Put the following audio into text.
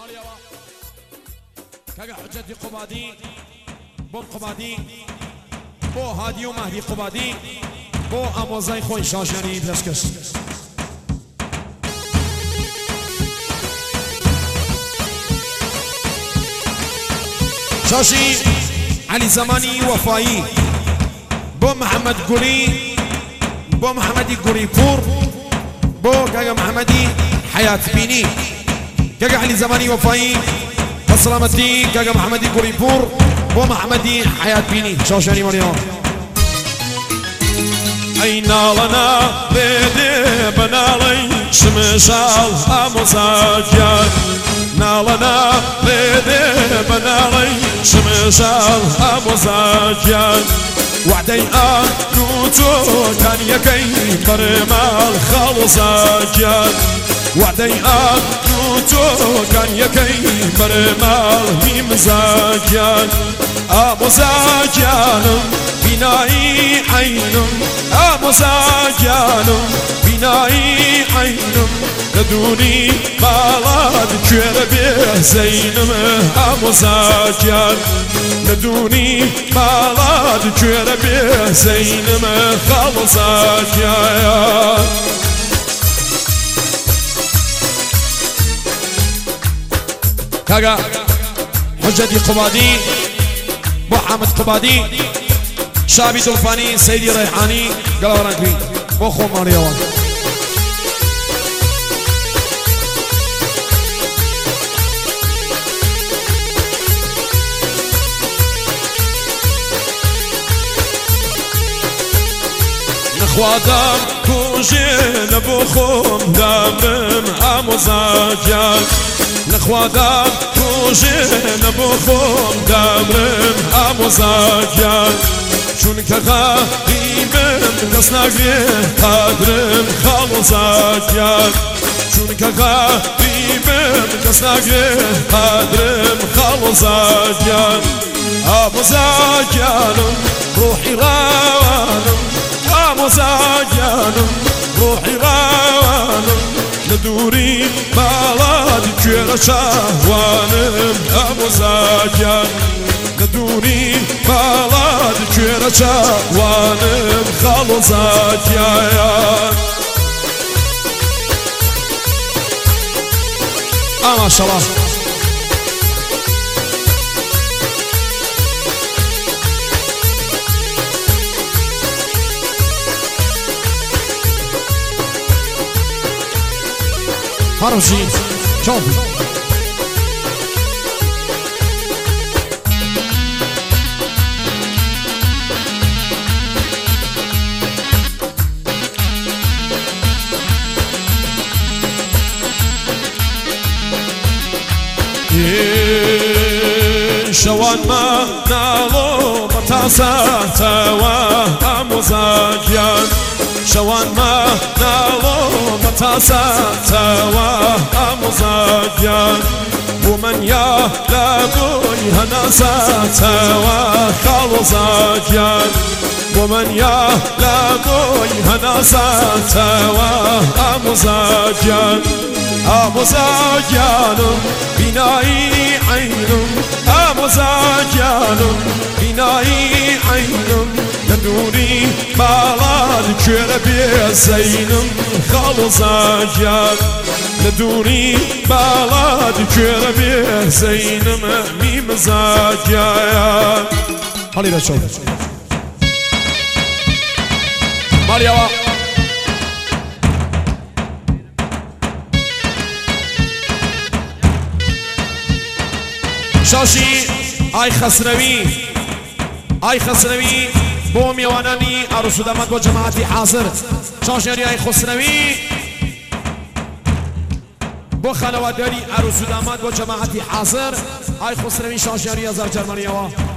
كاقا حجتي قبادي بون قبادي بو هادي ومهدي قبادي بو اموزاي خوي شاشاني بلشكش شاشي علي زماني وفائي بو محمد قولي بو محمدي قولي بور بو كاقا محمدي حياة بيني كاقا علي زماني وفائي سلامتي كاقا محمدي قولي بور بو محمدي حياة بيني شاشاني مريم أين لنا بيدي بنالي شمشال أمزاجان نالنا بيدي بنالي شمشال أمزاجان وعدي نوتو كان يكي برمال خالصاجان وعدي نوتو كان يكي برمال مزاجان أمزاجان بناي عينم أمزاجانم بناي عينم لدوني بالاد كير به زينم أمزاجان لدوني بالاد كير به زينم خالصاجان كاقا حجتي قبادي بو حامد قبادي شابي دولفاني سيدي ريحاني قالوا رانكي بو خو ماريوان نخوادم كوجين بخوم دامم أمزاجان نخوادم كوجين بخوم دامم أمزاجان چون که غریبم کس نگه قدرم خالصاجان چون که غریبم کس نگه قدرم خالصاجان أمزاجانم روحي روانم أمزاجانم روحي روانم ندوري بالاد كير شهوانم أمزاجان ندوري بالاد كير شهوانم خالصاجان ما شاء الله هرجي شوفي شوان ما نالو بتاسا توا أمزاجان شوان ما نالو بتاسا توا أمزاجان ومن يا لابوي هناسا توا خالصاجان ومن يا لابوي هناسا توا أمزاجان أمزاجانم بناي عينم أمزاجانم بناي عينم ندوري بالاد كير به زينم خالصاجان ندوري بالاد كير به زينم ميمزاجان هالي لا شوف ماليوا شاشي اي خسروي بو ميواناني عروس داماد بو جماعتي حاضر شاشي اي خسروي بو خانواداري عروس داماد بو جماعتي حاضر اي خسروي شاشي ازار جرمانيا